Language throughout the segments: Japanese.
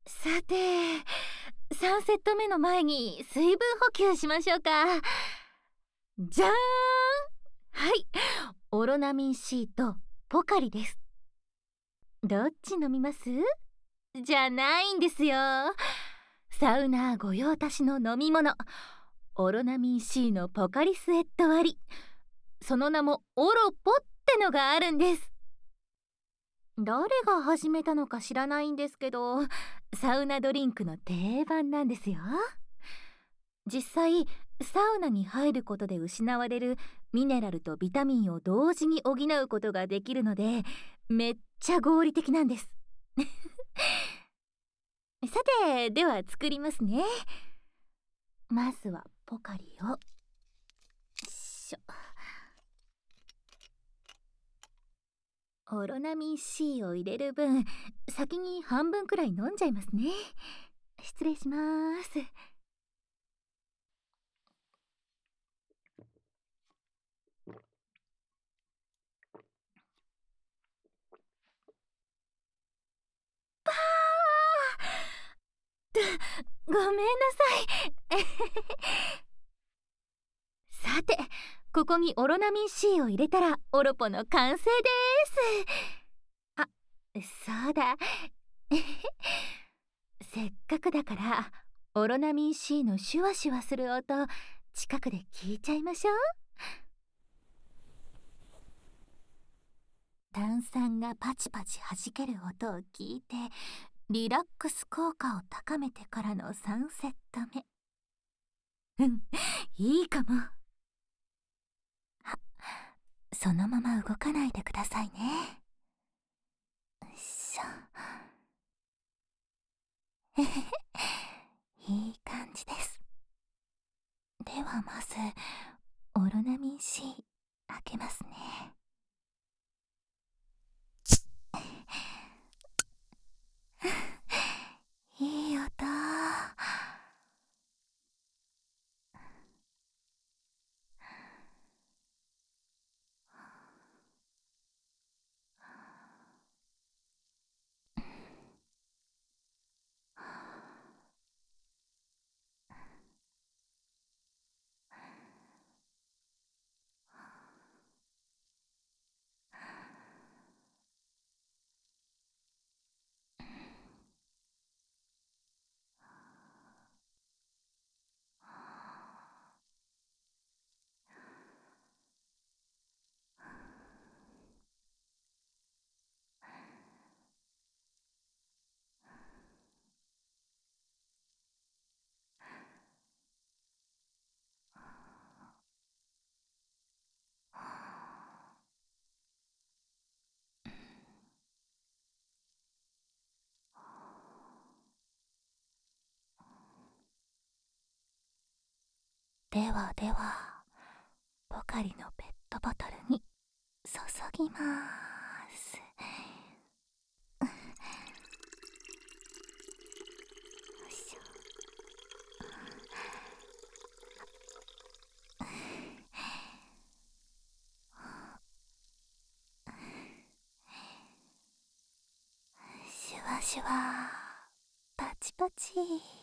さて、3セット目の前に水分補給しましょうか。じゃーん。はい、オロナミン C とポカリです。どっち飲みます？じゃないんですよ。サウナー御用達の飲み物、オロナミン C のポカリスエット割り、その名もオロポってのがあるんです。誰が始めたのか知らないんですけど、サウナドリンクの定番なんですよ。実際サウナに入ることで失われるミネラルとビタミンを同時に補うことができるので、めっちゃ合理的なんです。さて、では作りますね。まずはポカリをオロナミン C を入れる分、先に半分くらい飲んじゃいますね。失礼します。ごめんなさい。さて、ここにオロナミン C を入れたらオロポの完成です。あ、そうだ。せっかくだからオロナミン C のシュワシュワする音、近くで聞いちゃいましょう。炭酸がパチパチ弾ける音を聞いてリラックス効果を高めてからの3セット目。いいかも。そのまま動かないでくださいね。いい感じです。ではまずオロナミン C 開けますね。いい音。ではでは、ポカリのペットボトルに注ぎます。シュワシュワ、パチパチ。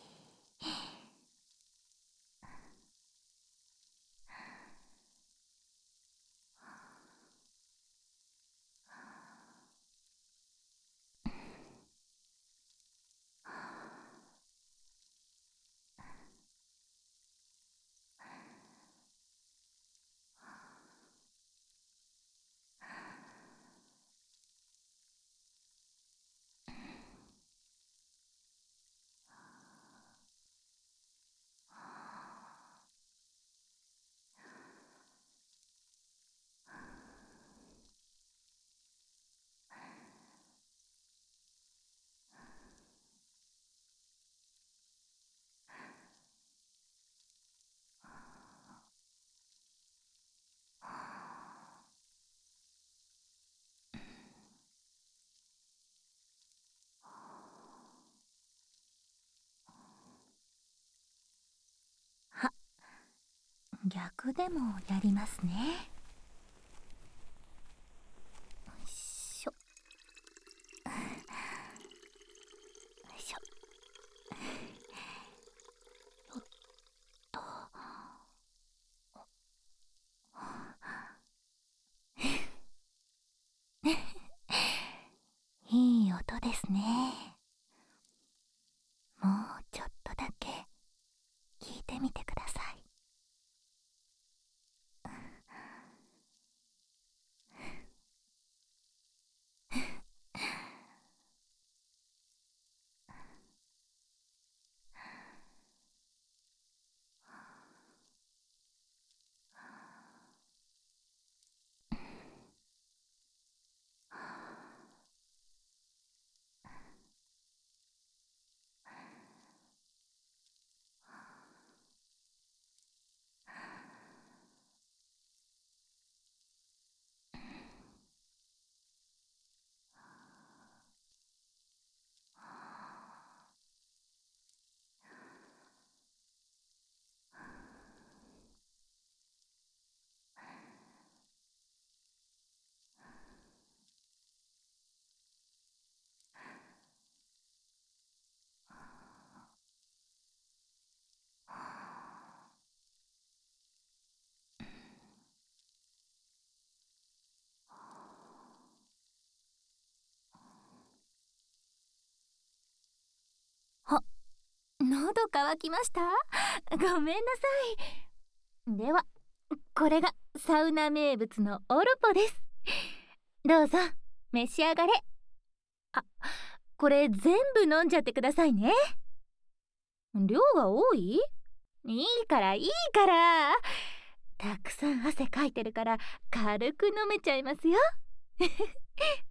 逆でもやりますね。よいしょ。よいしょ。 喉乾きました？ごめんなさい。ではこれがサウナ名物のオルポです。どうぞ召し上がれ。あ、これ全部飲んじゃってくださいね。量が多い？いいからいいから。たくさん汗かいてるから軽く飲めちゃいますよ。